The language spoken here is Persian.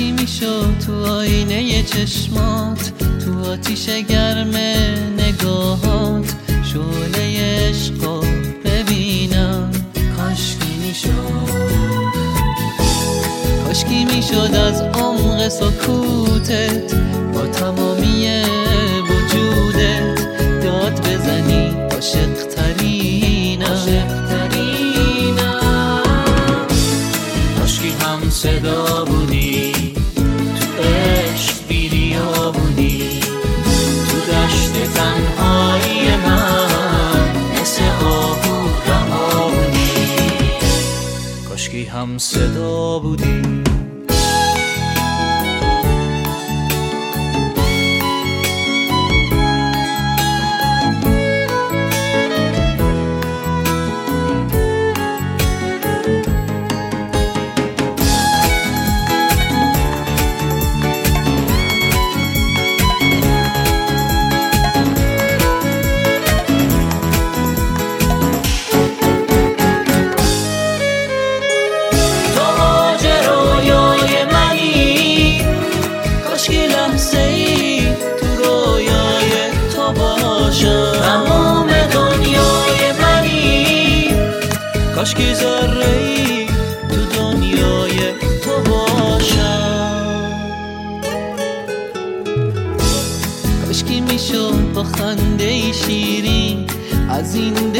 کاشکی میشد تو آینه چشمات، تو آتیش گرم نگاهات شعله عشقو ببینم. کاشکی میشد از عمق سکوتت با تمامی وجودت داد بزنی عاشق ترینم. کاشکی هم صدا بودی، تو عشق بیریا بودی، تو دشت تنهایی من مثل آهو رها بودی. کاشکی هم صدا بودی. تمام دنیای منی، کاشکی ذره‌ای تو دنیای تو باشم. کاشکی میشد با خنده شیرین از این